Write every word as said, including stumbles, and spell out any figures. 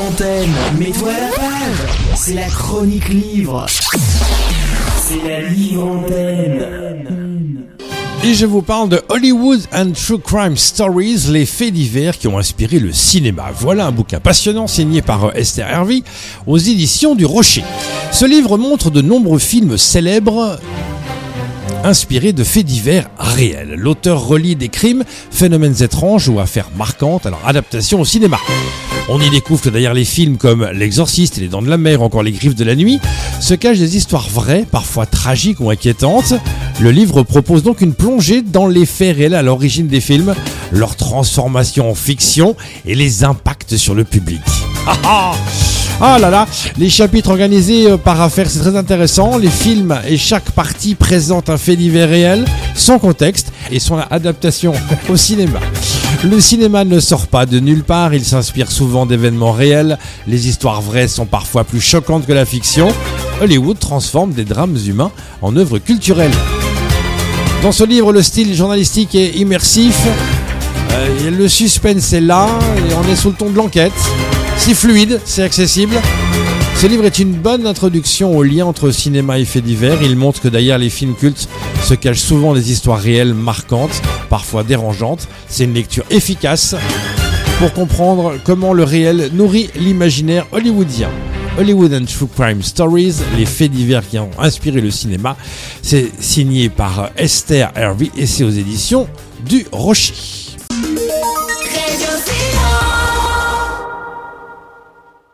antenne, mets-toi à la page. C'est la chronique livre. C'est la livre antenne. Et je vous parle de Hollywood and True Crime Stories, les faits divers qui ont inspiré le cinéma. Voilà un bouquin passionnant signé par Esther Hervey aux éditions du Rocher. Ce livre montre de nombreux films célèbres inspirés de faits divers réels. L'auteur relie des crimes, phénomènes étranges ou affaires marquantes à leur adaptation au cinéma. On y découvre que derrière les films comme L'Exorciste et Les Dents de la Mer, encore Les Griffes de la Nuit, se cachent des histoires vraies, parfois tragiques ou inquiétantes. Le livre propose donc une plongée dans les faits réels à l'origine des films, leur transformation en fiction et les impacts sur le public. Ah ah Ah là là, les chapitres organisés par affaires, c'est très intéressant. Les films et chaque partie présente un fait divers réel, son contexte et son adaptation au cinéma. Le cinéma ne sort pas de nulle part, il s'inspire souvent d'événements réels. Les histoires vraies sont parfois plus choquantes que la fiction. Hollywood transforme des drames humains en œuvres culturelles. Dans ce livre, le style journalistique est immersif. Euh, le suspense est là et on est sous le ton de l'enquête. C'est fluide, c'est accessible. Ce livre est une bonne introduction au lien entre cinéma et faits divers. Il montre que derrière les films cultes se cachent souvent des histoires réelles marquantes, parfois dérangeantes. C'est une lecture efficace pour comprendre comment le réel nourrit l'imaginaire hollywoodien. Hollywood and True Crime Stories, les faits divers qui ont inspiré le cinéma. C'est signé par Esther Hervey et c'est aux éditions du Rocher.